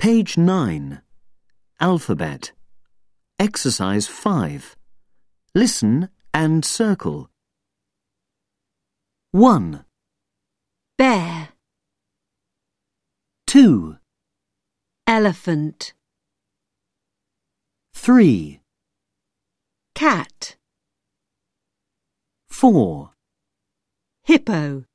Page 9. Alphabet. Exercise 5. Listen and circle. 1, bear, 2, elephant, 3, cat, 4, hippo.